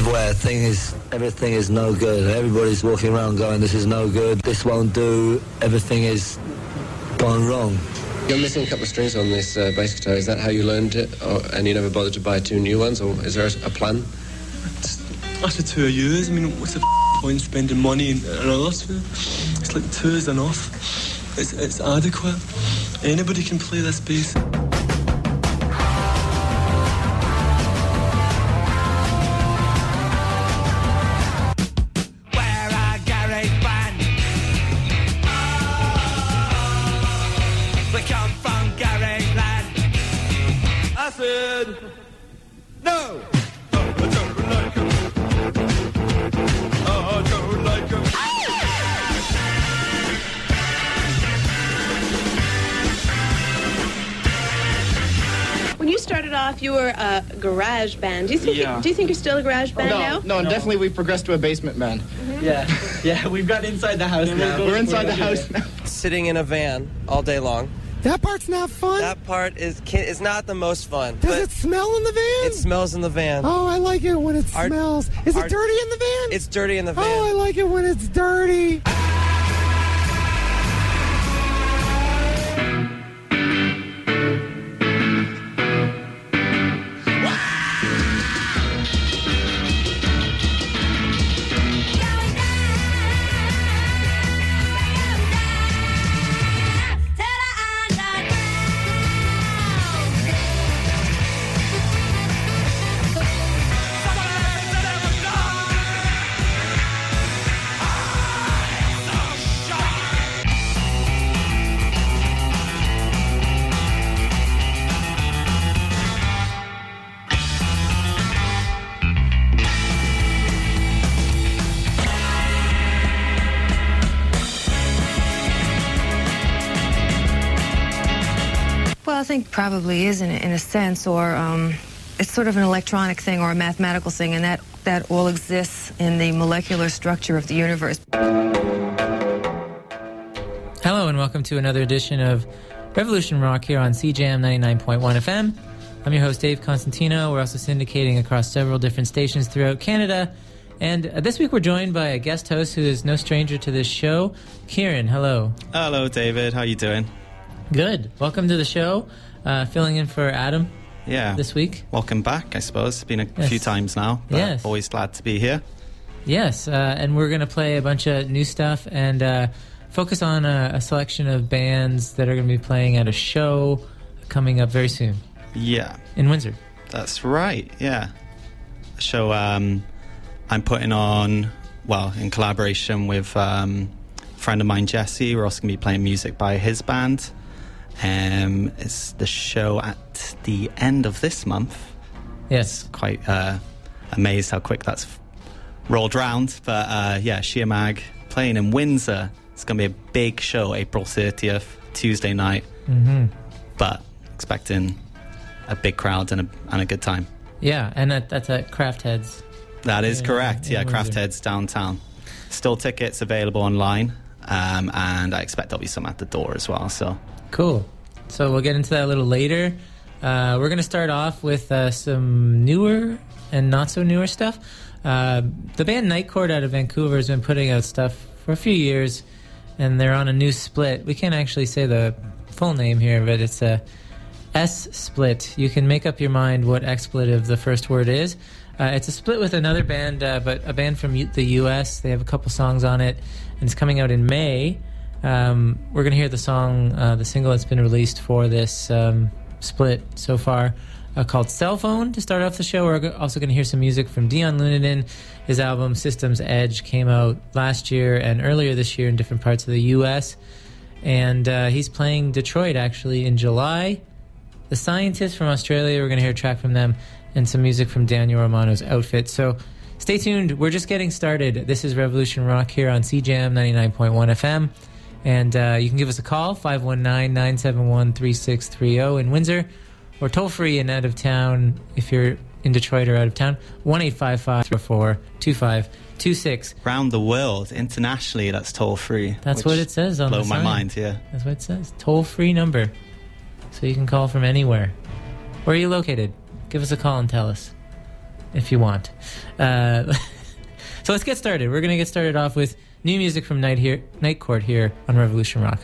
everywhere. Everything is no good. Everybody's walking around going, this is no good, this won't do, everything is gone wrong. You're missing a couple of strings on this bass guitar. Is that how you learned it? And you never bothered to buy 2 new ones? Or is there a plan? After 2 years, I mean, what's the point spending money and all that? It's like 2 is enough. It's adequate. Anybody can play this bass. No! I don't like him. I don't like him. When you started off, you were a garage band. Do you think you're still a garage band now? No, definitely we've progressed to a basement band. Mm-hmm. Yeah, we've got inside the house now. We're inside the house now. Sitting in a van all day long. That part's not fun. That part is not the most fun. Does it smell in the van? It smells in the van. Oh, I like it when it smells. Is it dirty in the van? It's dirty in the van. Oh, I like it when it's dirty. Well, I think probably is in a sense, or it's sort of an electronic thing or a mathematical thing, and that all exists in the molecular structure of the universe. Hello and welcome to another edition of Revolution Rock here on CJAM 99.1 FM. I'm your host, Dave Constantino. We're also syndicating across several different stations throughout Canada. And this week we're joined by a guest host who is no stranger to this show, Kieran. Hello. Hello, David. How you doing? Good. Welcome to the show. Filling in for Adam this week. Welcome back, I suppose. It's been a few times now. But always glad to be here. Yes. And we're going to play a bunch of new stuff and focus on a selection of bands that are going to be playing at a show coming up very soon. Yeah. In Windsor. That's right, yeah. A show I'm putting on, in collaboration with a friend of mine, Jesse. We're also going to be playing music by his band. It's the show at the end of this month. Yes. Quite amazed how quick that's rolled round. But Shia Mag playing in Windsor. It's going to be a big show, April 30th, Tuesday night. Mm-hmm. But expecting a big crowd and a good time. Yeah, and that's at Craft Heads. That is correct, Craft Heads downtown. Still tickets available online, and I expect there'll be some at the door as well. So cool. So we'll get into that a little later. We're going to start off with some newer and not so newer stuff. The band Night Court out of Vancouver has been putting out stuff for a few years, and they're on a new split. We can't actually say the full name here, but it's a S-split. You can make up your mind what expletive the first word is. It's a split with another band, but a band from the U.S. They have a couple songs on it, and it's coming out in May. We're going to hear the song, the single that's been released for this split so far, called Cell Phone, to start off the show. We're also going to hear some music from Dion Luninen. His album Systems Edge came out last year and earlier this year in different parts of the U.S. And he's playing Detroit, actually, in July. The Scientists from Australia, we're going to hear a track from them, and some music from Daniel Romano's Outfit. So stay tuned. We're just getting started. This is Revolution Rock here on CJAM 99.1 FM. And you can give us a call, 519-971-3630 in Windsor, or toll-free and out of town if you're in Detroit or out of town, 1-855-344-2526. Around the world, internationally, that's toll-free. That's what it says on the sign. Blow my mind, yeah. That's what it says. Toll-free number. So you can call from anywhere. Where are you located? Give us a call and tell us. if you want. So let's get started. We're going to get started off with new music from Night Court here on Revolution Rock.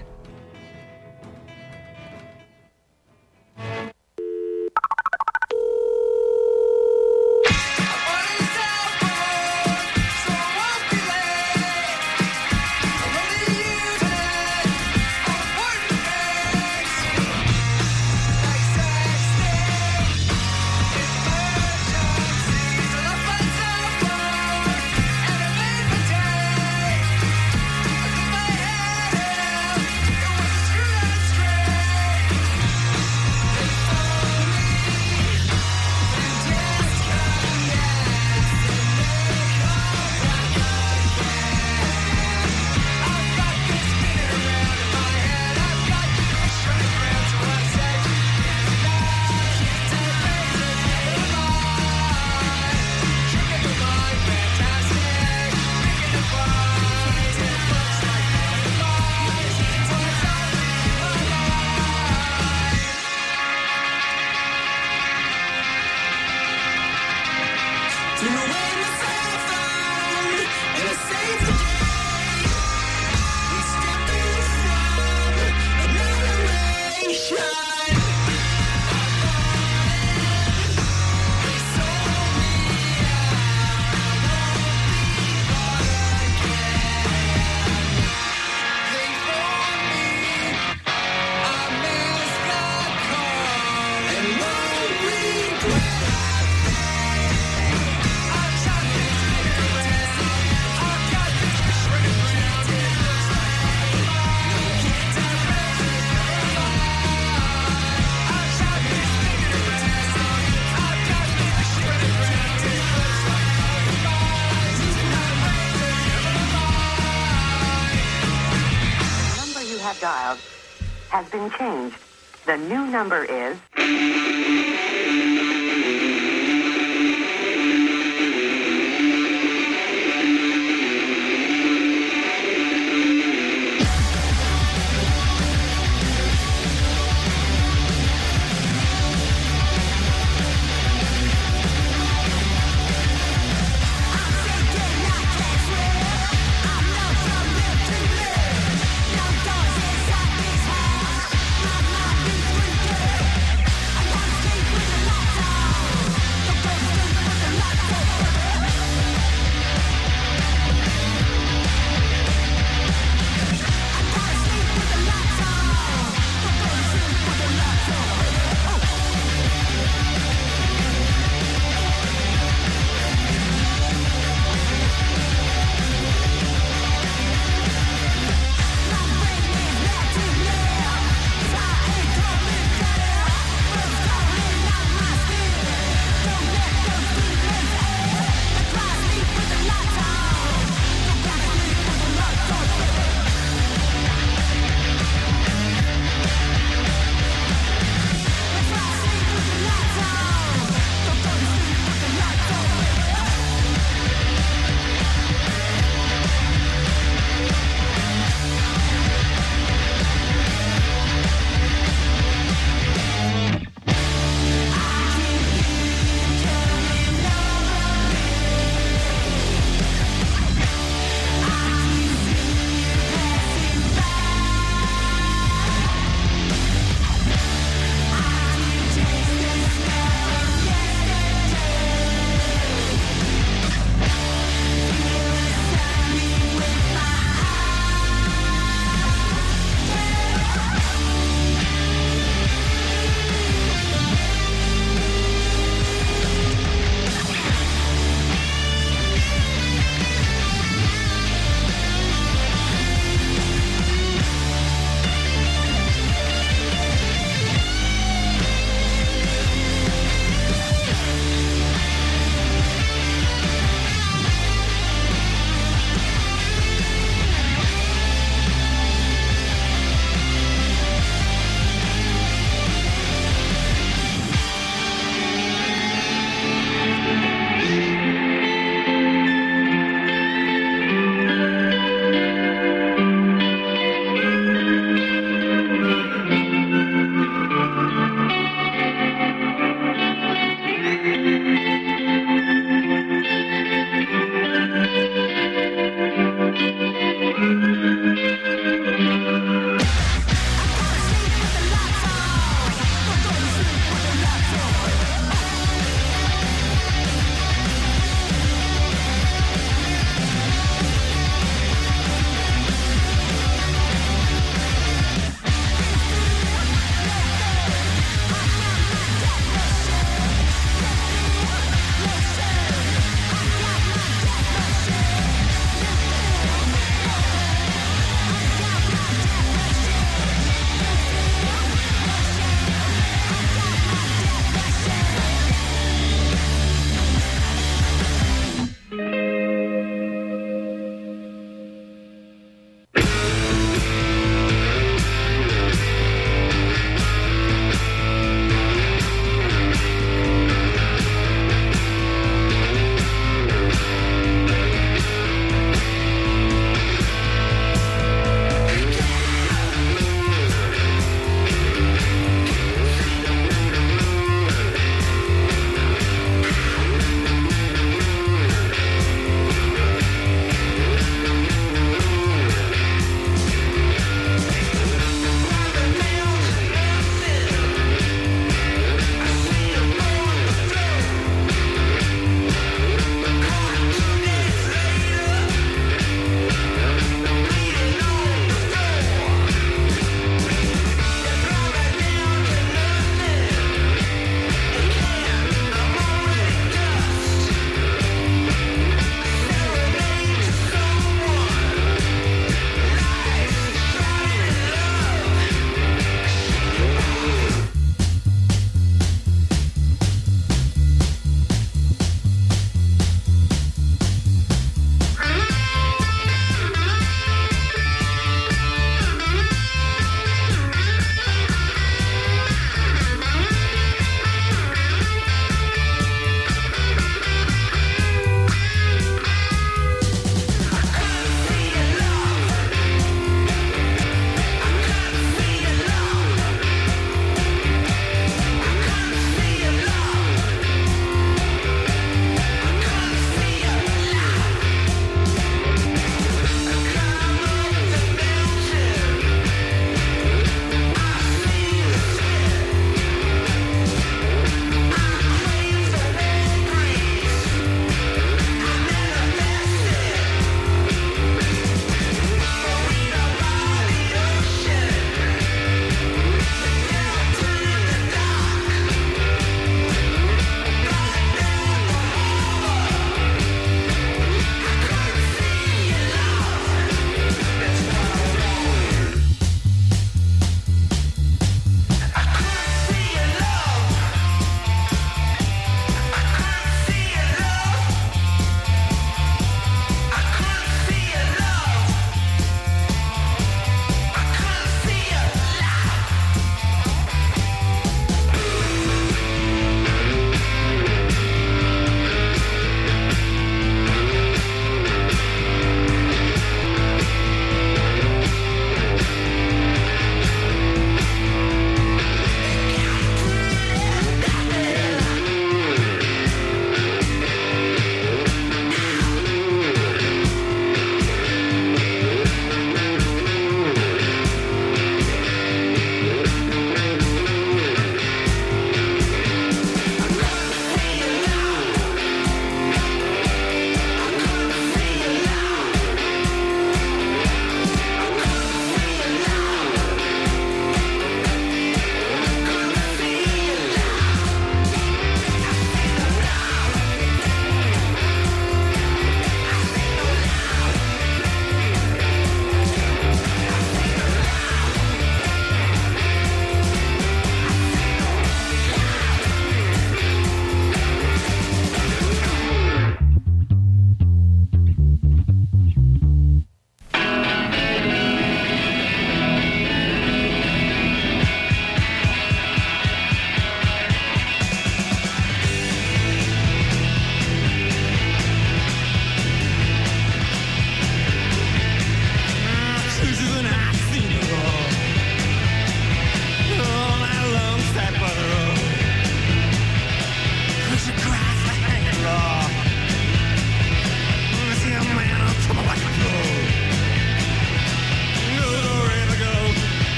Dialed has been changed. The new number is... I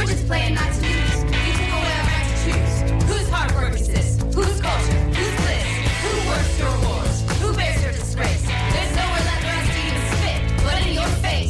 We're just playing not to lose. You take away our right to choose. Whose hard work is this? Whose culture? Whose bliss? Who works your wars? Who bears your disgrace? There's nowhere left for us to even spit, but in your face.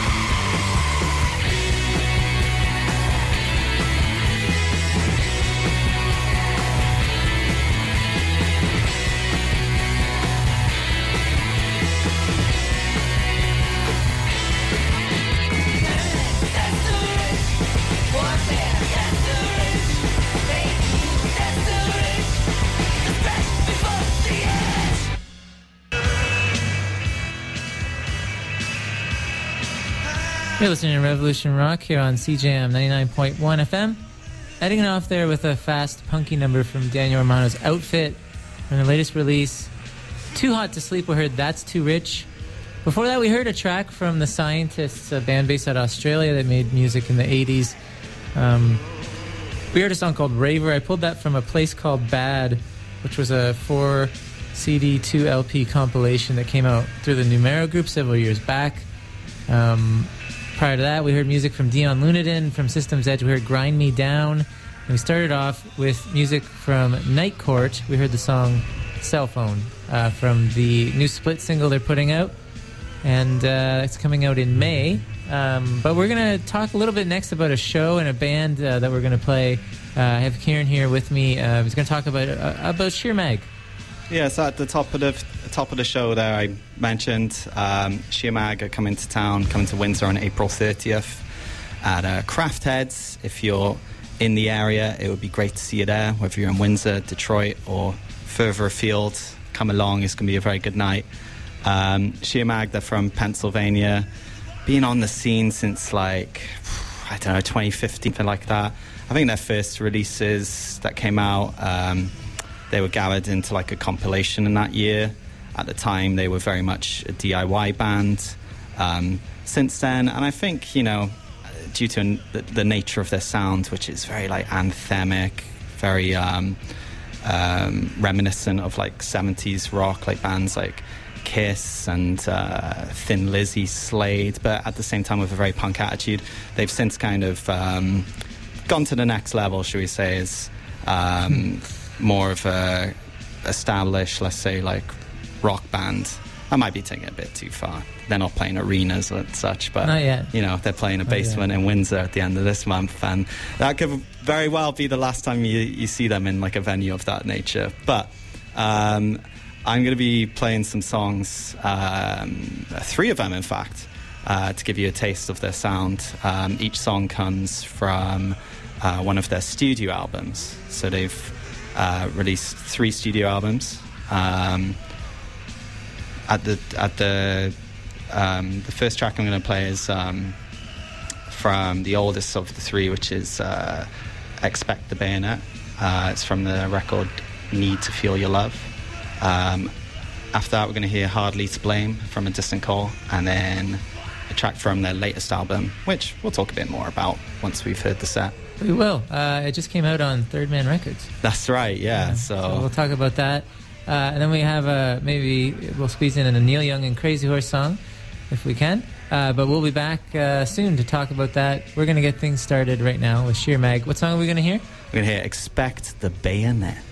You're listening to Revolution Rock here on CJM 99.1 FM. Heading off there with a fast, punky number from Daniel Romano's Outfit from the latest release. Too Hot to Sleep, we heard That's Too Rich. Before that, we heard a track from The Scientists, a band based out of Australia that made music in the 80s. We heard a song called Raver. I pulled that from a place called Bad, which was a 4-CD, 2-LP compilation that came out through the Numero Group several years back. Prior to that, we heard music from Dion Lunadin from Systems Edge. We heard Grind Me Down. And we started off with music from Night Court. We heard the song Cell Phone from the new Split single they're putting out. And it's coming out in May. But we're going to talk a little bit next about a show and a band that we're going to play. I have Kieran here with me. He's going to talk about Sheer Mag. Yeah, so at the top of the show there, I mentioned Sheer Mag are coming to town, coming to Windsor on April 30th at Craft Heads. If you're in the area, it would be great to see you there, whether you're in Windsor, Detroit, or further afield. Come along, it's going to be a very good night. Sheer Mag, they're from Pennsylvania, been on the scene since 2015, something like that. I think their first releases that came out, they were gathered into a compilation in that year. At the time, they were very much a DIY band. Since then, and I think, due to the nature of their sound, which is very anthemic, very reminiscent of 70s rock, bands like Kiss and Thin Lizzy, Slade, but at the same time with a very punk attitude. They've since kind of gone to the next level, should we say, is more of a established, let's say, rock band. I might be taking it a bit too far. They're not playing arenas and such, but not yet. They're playing a basement in Windsor at the end of this month, and that could very well be the last time you see them in a venue of that nature. But I'm going to be playing some songs, 3 of them in fact, to give you a taste of their sound. Each song comes from one of their studio albums. So they've released 3 studio albums. The first track I'm going to play is from the oldest of the 3, which is Expect the Bayonet. It's from the record Need to Feel Your Love. After that, we're going to hear Hardly to Blame from A Distant Call, and then a track from their latest album, which we'll talk a bit more about once we've heard the set. We will. It just came out on Third Man Records. That's right, yeah. So we'll talk about that. And then we have maybe we'll squeeze in a Neil Young and Crazy Horse song if we can. But we'll be back soon to talk about that. We're going to get things started right now with Sheer Mag. What song are we going to hear? We're going to hear Expect the Bayonet.